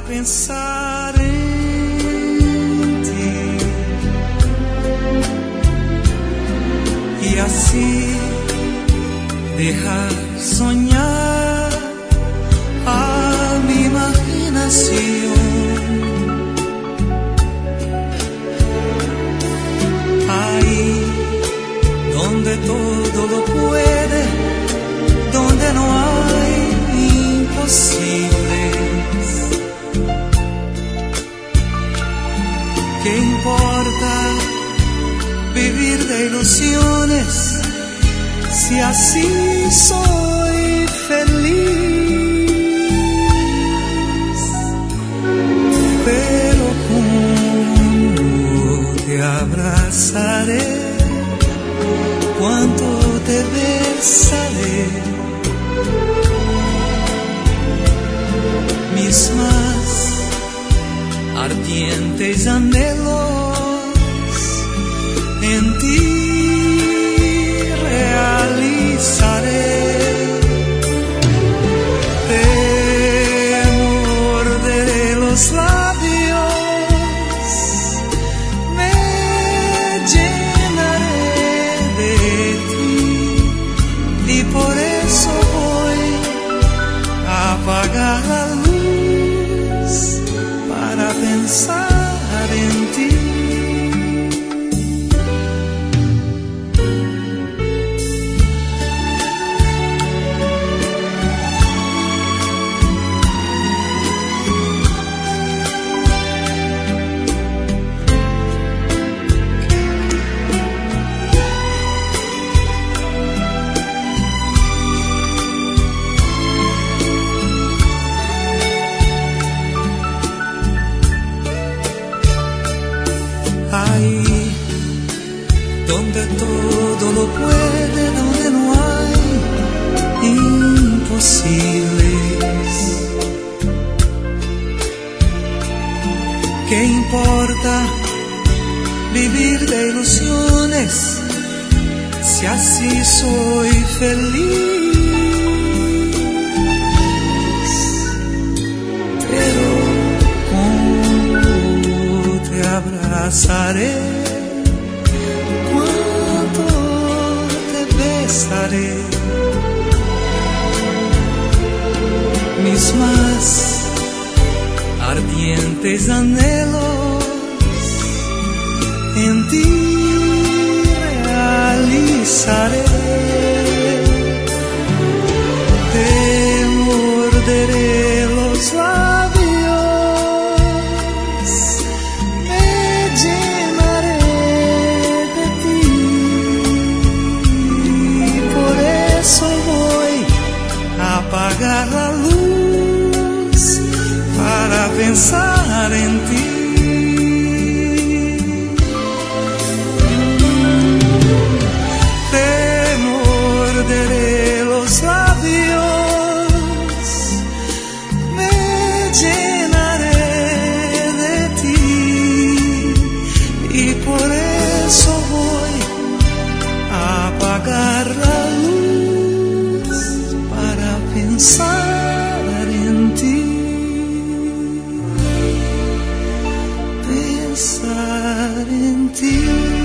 pensar en ti y así dejar soñar a mi imaginación. Ahí donde todo lo puede, donde no hay imposibles. ¿Qué importa vivir de ilusiones si así soy feliz? Pero cómo te abrazaré, cuánto te besaré, mis más ardientes anhelos en ti realizaré. Te morderé los labios, me llenaré de ti y por eso voy a apagar la luz para pensar en ti. Ahí donde todo lo puede, donde no hay imposibles. ¿Qué importa vivir de ilusiones si así soy feliz? Pero abrazaré, cuánto te besaré, mis más ardientes anhelos en ti realizaré. Te morderé los labios, apagar la luz para pensar en ti. Te morderé los labios, me llenaré de ti y por eso voy a apagar la luz para pensar en ti, pensar en ti.